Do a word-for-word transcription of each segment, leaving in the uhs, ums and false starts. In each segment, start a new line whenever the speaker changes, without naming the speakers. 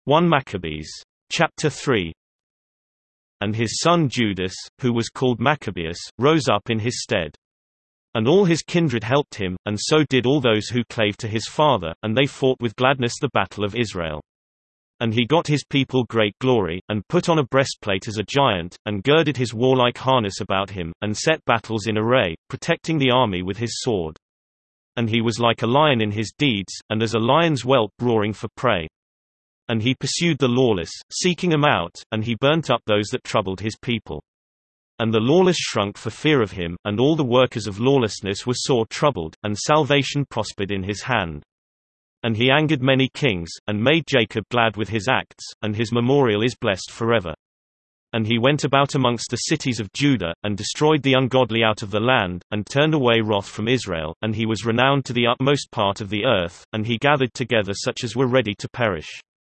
First Maccabees. Chapter three. And his son Judas, who was called Maccabeus, rose up in his stead. And all his kindred helped him, and so did all those who clave to his father, and they fought with gladness the battle of Israel. And he got his people great glory, and put on a breastplate as a giant, and girded his warlike harness about him, and set battles in array, protecting the army with his sword. And he was like a lion in his deeds, and as a lion's whelp roaring for prey. And he pursued the lawless, seeking them out, and he burnt up those that troubled his people. And the lawless shrunk for fear of him, and all the workers of lawlessness were sore troubled, and salvation prospered in his hand. And he angered many kings, and made Jacob glad with his acts, and his memorial is blessed forever. And he went about amongst the cities of Judah, and destroyed the ungodly out of the land, and turned away wrath from Israel, and he was renowned to the utmost part of the earth, and he gathered together such as were ready to perish.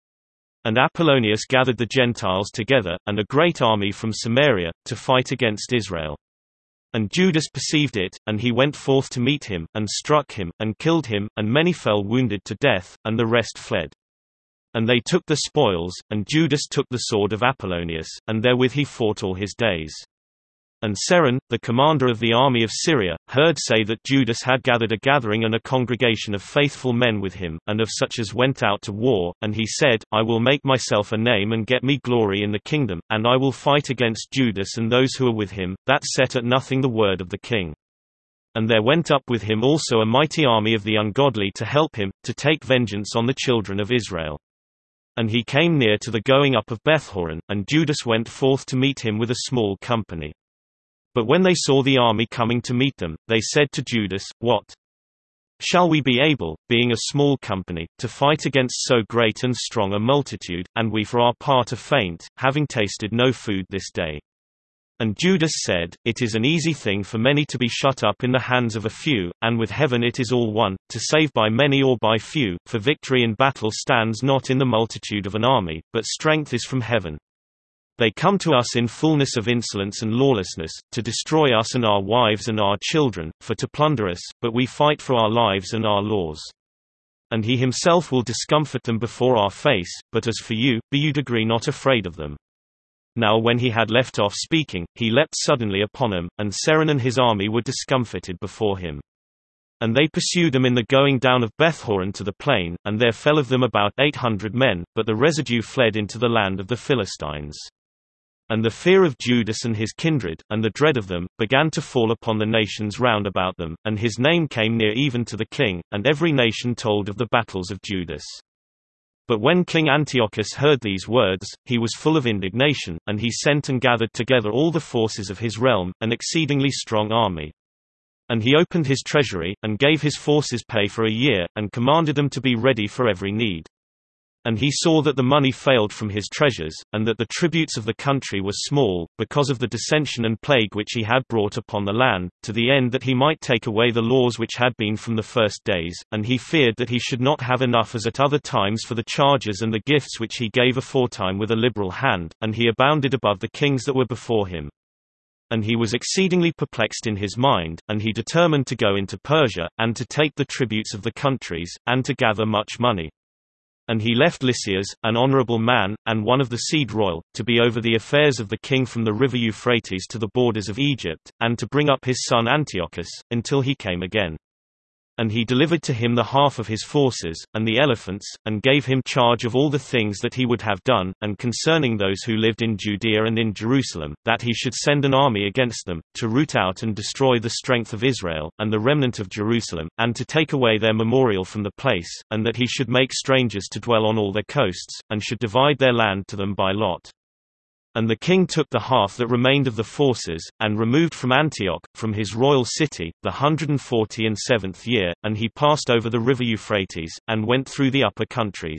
And Apollonius gathered the Gentiles together, and a great army from Samaria, to fight against Israel. And Judas perceived it, and he went forth to meet him, and struck him, and killed him, and many fell wounded to death, and the rest fled. And they took the spoils, and Judas took the sword of Apollonius, and therewith he fought all his days. And Seron, the commander of the army of Syria, heard say that Judas had gathered a gathering and a congregation of faithful men with him, and of such as went out to war, and he said, I will make myself a name and get me glory in the kingdom, and I will fight against Judas and those who are with him, that set at nothing the word of the king. And there went up with him also a mighty army of the ungodly to help him, to take vengeance on the children of Israel. And he came near to the going up of Bethhoron, and Judas went forth to meet him with a small company. But when they saw the army coming to meet them, they said to Judas, What? Shall we be able, being a small company, to fight against so great and strong a multitude, and we for our part are faint, having tasted no food this day? And Judas said, It is an easy thing for many to be shut up in the hands of a few, and with heaven it is all one, to save by many or by few, for victory in battle stands not in the multitude of an army, but strength is from heaven. They come to us in fullness of insolence and lawlessness, to destroy us and our wives and our children, for to plunder us, but we fight for our lives and our laws. And he himself will discomfort them before our face, but as for you, be you degree not afraid of them. Now when he had left off speaking, he leapt suddenly upon him, and Seron and his army were discomfited before him. And they pursued them in the going down of Bethhoron to the plain, and there fell of them about eight hundred men, but the residue fled into the land of the Philistines. And the fear of Judas and his kindred, and the dread of them, began to fall upon the nations round about them, and his name came near even to the king, and every nation told of the battles of Judas. But when King Antiochus heard these words, he was full of indignation, and he sent and gathered together all the forces of his realm, an exceedingly strong army. And he opened his treasury, and gave his forces pay for a year, and commanded them to be ready for every need. And he saw that the money failed from his treasures, and that the tributes of the country were small, because of the dissension and plague which he had brought upon the land, to the end that he might take away the laws which had been from the first days, and he feared that he should not have enough as at other times for the charges and the gifts which he gave aforetime with a liberal hand, and he abounded above the kings that were before him. And he was exceedingly perplexed in his mind, and he determined to go into Persia, and to take the tributes of the countries, and to gather much money. And he left Lysias, an honorable man, and one of the seed royal, to be over the affairs of the king from the river Euphrates to the borders of Egypt, and to bring up his son Antiochus, until he came again. And he delivered to him the half of his forces, and the elephants, and gave him charge of all the things that he would have done, and concerning those who lived in Judea and in Jerusalem, that he should send an army against them, to root out and destroy the strength of Israel, and the remnant of Jerusalem, and to take away their memorial from the place, and that he should make strangers to dwell on all their coasts, and should divide their land to them by lot. And the king took the half that remained of the forces, and removed from Antioch, from his royal city, the hundred and forty and seventh year, and he passed over the river Euphrates, and went through the upper countries.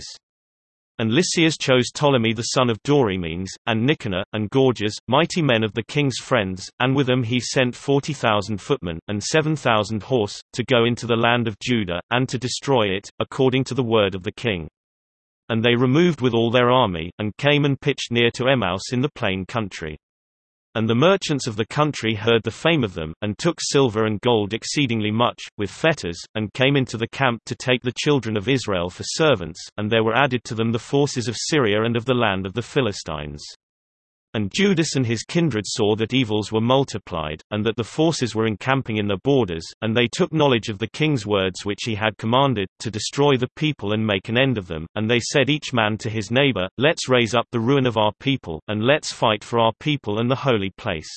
And Lysias chose Ptolemy the son of Dorymenes, and Nicanor, and Gorgias, mighty men of the king's friends, and with them he sent forty thousand footmen, and seven thousand horse, to go into the land of Judah, and to destroy it, according to the word of the king. And they removed with all their army, and came and pitched near to Emmaus in the plain country. And the merchants of the country heard the fame of them, and took silver and gold exceedingly much, with fetters, and came into the camp to take the children of Israel for servants, and there were added to them the forces of Syria and of the land of the Philistines. And Judas and his kindred saw that evils were multiplied, and that the forces were encamping in their borders, and they took knowledge of the king's words which he had commanded, to destroy the people and make an end of them, and they said each man to his neighbor, Let's raise up the ruin of our people, and let's fight for our people and the holy place.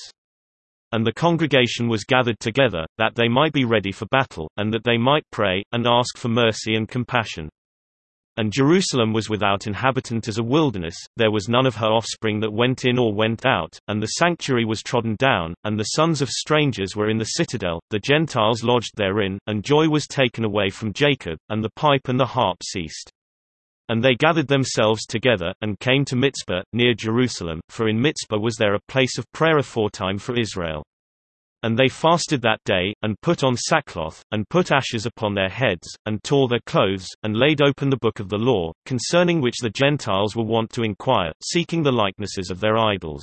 And the congregation was gathered together, that they might be ready for battle, and that they might pray, and ask for mercy and compassion. And Jerusalem was without inhabitant as a wilderness, there was none of her offspring that went in or went out, and the sanctuary was trodden down, and the sons of strangers were in the citadel, the Gentiles lodged therein, and joy was taken away from Jacob, and the pipe and the harp ceased. And they gathered themselves together, and came to Mizpah, near Jerusalem, for in Mizpah was there a place of prayer aforetime for Israel. And they fasted that day, and put on sackcloth, and put ashes upon their heads, and tore their clothes, and laid open the book of the law, concerning which the Gentiles were wont to inquire, seeking the likenesses of their idols.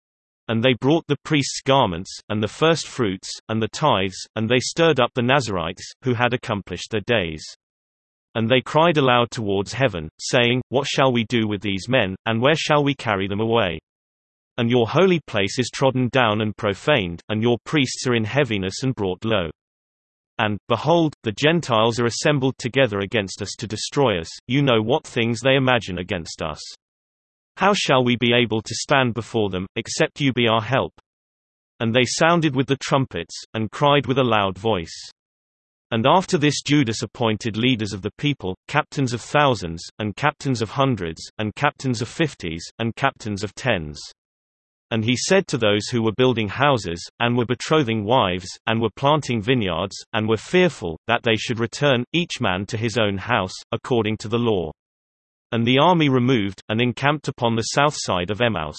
And they brought the priests' garments, and the firstfruits, and the tithes, and they stirred up the Nazarites, who had accomplished their days. And they cried aloud towards heaven, saying, What shall we do with these men, and where shall we carry them away? And your holy place is trodden down and profaned, and your priests are in heaviness and brought low. And, behold, the Gentiles are assembled together against us to destroy us, you know what things they imagine against us. How shall we be able to stand before them, except you be our help? And they sounded with the trumpets, and cried with a loud voice. And after this Judas appointed leaders of the people, captains of thousands, and captains of hundreds, and captains of fifties, and captains of tens. And he said to those who were building houses, and were betrothing wives, and were planting vineyards, and were fearful, that they should return, each man to his own house, according to the law. And the army removed, and encamped upon the south side of Emmaus.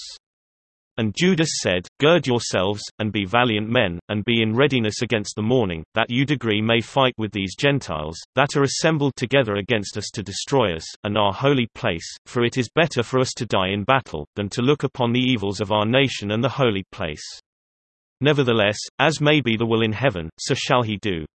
And Judas said, Gird yourselves, and be valiant men, and be in readiness against the morning, that you degree may fight with these Gentiles, that are assembled together against us to destroy us, and our holy place, for it is better for us to die in battle, than to look upon the evils of our nation and the holy place. Nevertheless, as may be the will in heaven, so shall he do.